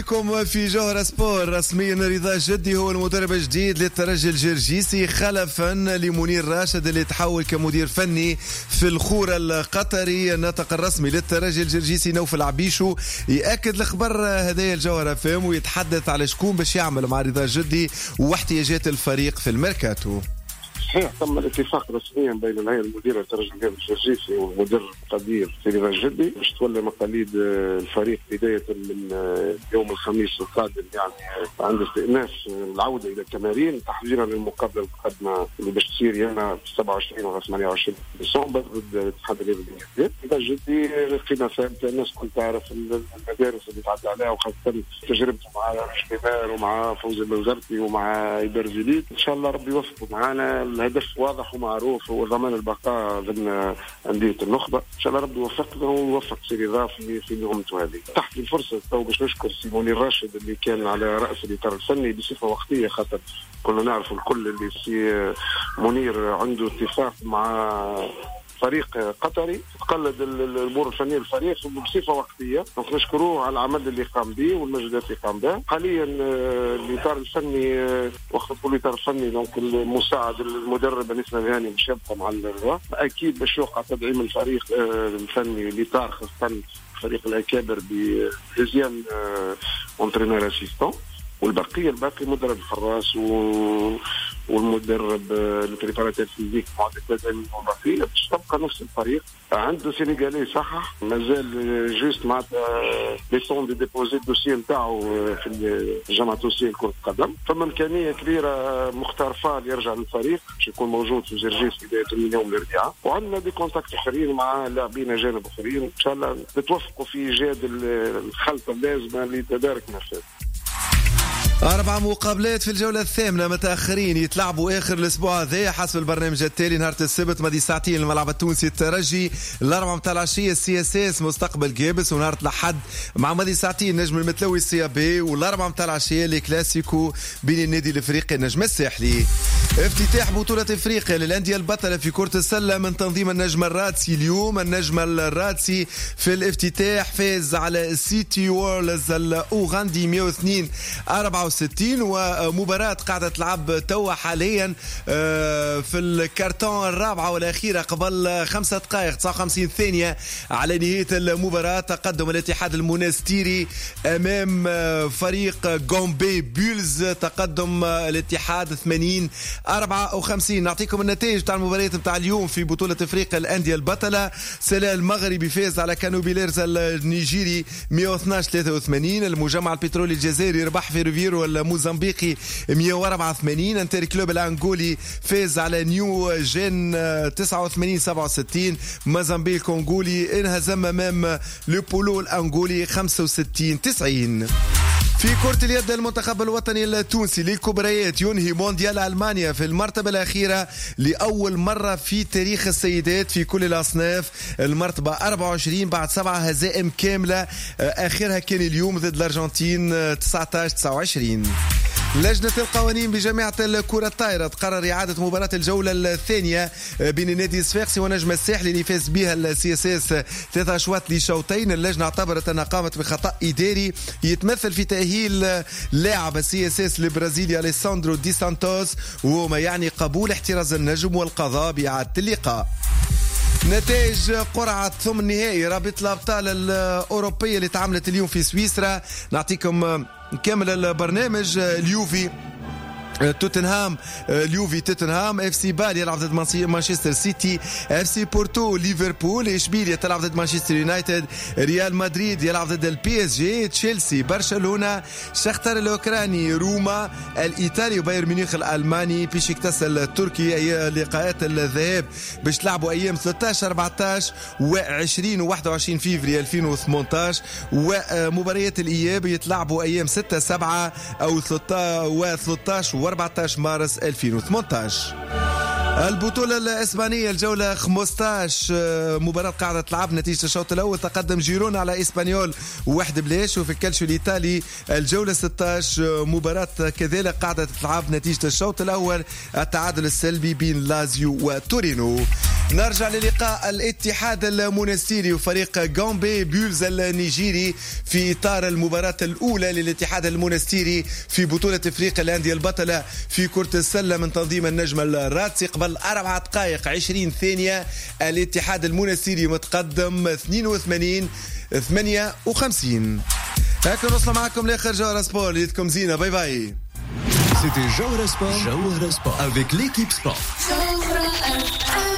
بكم في جوهرة سبور. رسميا رضا جدي هو المدرب الجديد للترجي الجرجيسي خلفا لمنير راشد اللي تحول كمدير فني في الخورة القطري. الناطق الرسمي للترجي الجرجيسي نوف العبيشو يأكد الخبر هدايا الجوهرة فهم ويتحدث على شكون باش يعمل مع رضا جدي واحتياجات الفريق في الميركاتو. صحيح تم الاتفاق رسميا بين الهيئه المديره الترجي الجرجيسي والمدرب القدير سيدي رضا الجدي باش تولي مقاليد الفريق بدايه من يوم الخميس القادم، يعني عند استئناف العوده الى التمارين تحضيرا للمقابله القادمه اللي باش تصير يا 27 و 28 ديسمبر ضد الاتحاد الرياضي. رضا الجدي لقينا ثابته، الناس كل تعرف المدارس اللي تعدى عليها وخاصه تجربته مع الشباب ومع فوزي البنزرتي ومع ايبرزيليت. ان شاء الله ربي يوفقه معنا. الهدف واضح ومعروف هو ضمان البقاء ضمن أندية النخبة. إن شاء الله ربي يوفقنا ويوفق سيدي رضا في مهمته هذه. تحت الفرصة تو باش نشكر سي منير راشد اللي كان على رأس الإطار الفني بصفة وقتية، خاطر كنا نعرف الكل اللي سي منير عنده اتفاق مع فريق قطري تقلد الامور الفنيه للفريق بصفه وقتيه. نشكروه على العمل اللي قام به والمجهودات اللي قام بها. حاليا الاطار الفني وقت نقول الاطار الفني دونك المساعد المدرب انيس نبهاني باش يبقى مع الروا، اكيد باش يوقع تدعيم الفريق الفني الاطار خاصه فريق الاكابر بديزيام اونترينور اسيستون، والبقيه الباقي مدرب الحراس والمدرب البريباراتير فيزيك معدل بدني وظيفي باش تبقى نفس الفريق. عنده سينيغالي صح مازال جوست معناتها ليسون دي ديبوزي الدوسي نتاعو في الجامعه التونسيه لكره القدم. فما امكانيه كبيره مختار فال يرجع للفريق باش يكون موجود في جرجيس بدايه من يوم الاربعاء، وعندنا دي كونتاكت اخرين مع لاعبين اجانب اخرين. ان شاء الله نتوفقوا في ايجاد الخلطه اللازمه لتدارك نفسه. 4 مقابلات في الجولة الثامنة متأخرين يتلعبوا آخر الأسبوع هذا حسب البرنامج التالي. نهار السبت مدي ساعتين الملعب التونسي الترجي، الأربعة متاع العشية CSS مستقبل جابس، ونهار الأحد مع مدي ساعتين نجم المتلوي CAB، والأربعة متاع العشية الكلاسيكو بين النادي الأفريقي النجم الساحلي. افتتاح بطولة أفريقيا للأندية البطلة في كرة السلة من تنظيم النجم الرادسي. اليوم النجم الرادسي في الافتتاح فاز على سيتي وورلز الأوغندي 102-64، ومباراة قاعدة تلعب توا حاليا في الكارتون الرابعة والأخيرة قبل 5 دقائق 59 ثانية على نهاية المباراة. تقدم الاتحاد المونستيري أمام فريق غومبي بولز، تقدم الاتحاد 80-54. نعطيكم النتائج تاع المباريات تاع اليوم في بطولة أفريقيا الأندية البطلة. سلا المغربي فاز على كانوبيليرز النيجيري 112-83. المجمع البترولي الجزائري ربح في ريفيرو الموزمبيقي 184. انتر كلوب الانغولي فاز على نيو جين 89-67. موزمبيق الكونغولي انهزم امام لوبولو الانغولي 65-90. في كرة اليد المنتخب الوطني التونسي للكبريات ينهي مونديال ألمانيا في المرتبة الأخيرة لأول مرة في تاريخ السيدات في كل الأصناف. المرتبة 24 بعد 7 هزائم كاملة، آخرها كان اليوم ضد الأرجنتين 19-29. لجنة القوانين بجامعة الكرة الطائرة تقرر إعادة مباراة الجولة الثانية بين النادي الصفاقسي ونجم الساحلي اللي فاز بها CSS 3 أشواط لشوطين. اللجنة اعتبرت أنها قامت بخطأ إداري يتمثل في تأهيل لاعب CSS البرازيلي أليساندرو دي سانتوس، وما يعني قبول احتراز النجم والقضاء بإعادة اللقاء. نتائج قرعة ثم النهائي رابطة الأبطال الأوروبية اللي تعملت اليوم في سويسرا. نعطيكم نكمل البرنامج. اليوفي توتنهام، اليوفي توتنهام، اف سي بال يلعب ضد مانشستر سيتي، اف سي بورتو ليفربول، اشبيليا تلعب ضد مانشستر يونايتد، ريال مدريد يلعب ضد البي اس جي، تشيلسي برشلونة، شختار الاوكراني، روما الايطالي، وبايرن ميونخ الالماني، بيشيكتاس التركي. اي لقاءات الذهاب باش تلعبوا ايام 13 14 و20 و21 فيفري 2018، ومباريات الاياب يتلعبوا ايام 6 7 او 13 و14 مارس 2018. البطولة الإسبانية الجولة 15 مباراة قاعدة تلعب. نتيجة الشوط الأول تقدم جيرونا على إسبانيول 1-0. وفي الكالشيو الإيطالي الجولة 16 مباراة كذلك قاعدة تلعب. نتيجة الشوط الأول التعادل السلبي بين لازيو وتورينو. نرجع للقاء الاتحاد المونستيري وفريق غامبي بولز النيجيري في إطار المباراة الأولى للاتحاد المونستيري في بطولة إفريقيا الأندية البطلة في كرة السلة من تنظيم النجم الراتسي. قبل 4 دقائق 20 ثانية الاتحاد المونستيري متقدم 82-58. هكا نوصل معكم لاخر جوهرة سبور. ليتكم زينة. باي باي. C'était Jawhara Sport avec l'équipe sport.